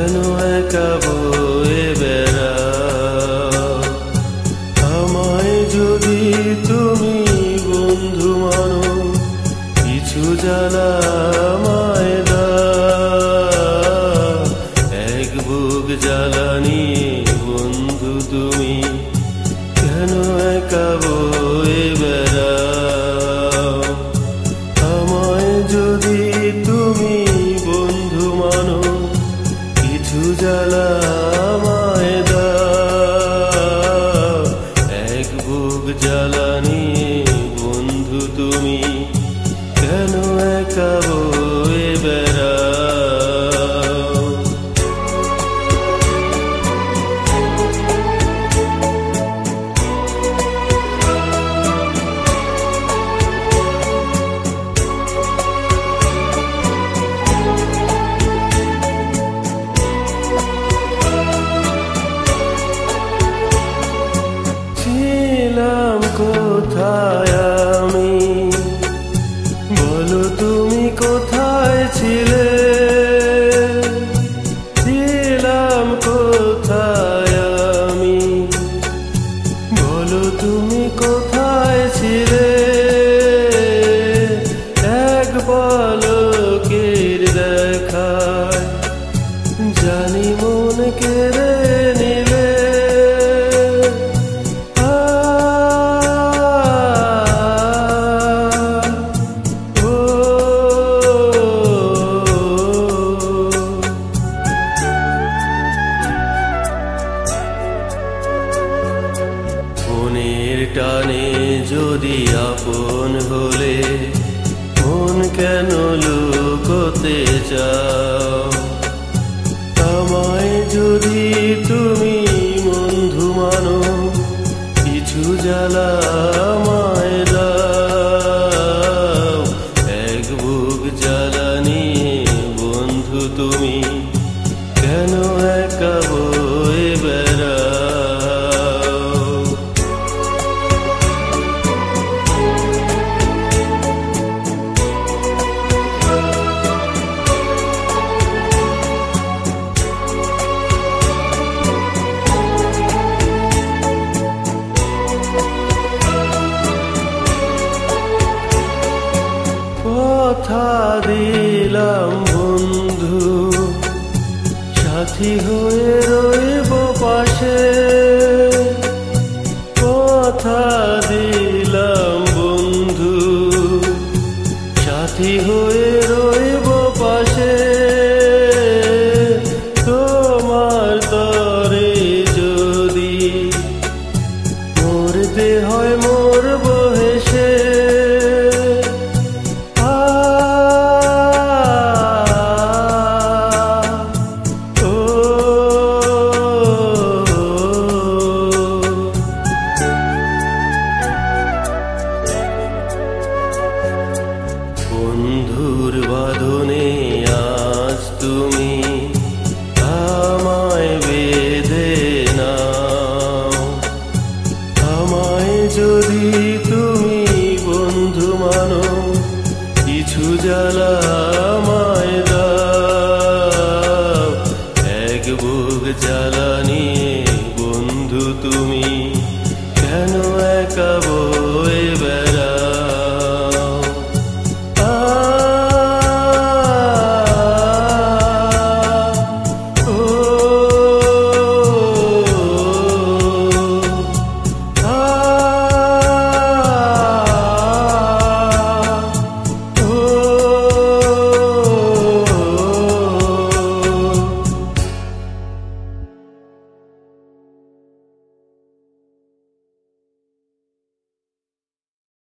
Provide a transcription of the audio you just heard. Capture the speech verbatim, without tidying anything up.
কেন একা বয়ে বেড়াও? আমায় যদি তুমি বন্ধু মানো, কিছু জ্বালা আমায় দাও। এক বুক জ্বালানি বন্ধু তুমি, কেন একা বয়ে বেড়াও? আমায় যদি তুমি বন্ধু মানো, কিছু জ্বালা আমায় দাও। এক বুক জ্বালানি বন্ধু তুমি, কেন একা বয়ে বেড়াও? ছিলাম কোথায় আমি, বলো তুমি কোথায় ছিলে? ছিলাম কোথায় আমি, বলো তুমি কোথায় ছিলে? এক পলকের দেখায় জানি মন কেড়ে নিলে। মনের টানে যদি আপন হলে, মন কেন লুকোতে চাও? আমায় যদি তুমি বন্ধু মানো, কিছু জ্বালা আমায় দাও। এক বুক জ্বালানি বন্ধু তুমি, কেন একা বয়ে বেড়াও? কথা দিলাম বন্ধু, সাথী হয়ে রইব পাশে। কথা দিলাম বন্ধু, সাথী হয়ে রইব পাশে। তোমার তরে যদি মরতে হয় মরব হেসে। বন্ধুর বাঁধনে আজ তুমি আমায় বেঁধে নাও। আমায় যদি তুমি বন্ধু মানো, কিছু জ্বালা আমায় দাও। এক বুক জ্বালা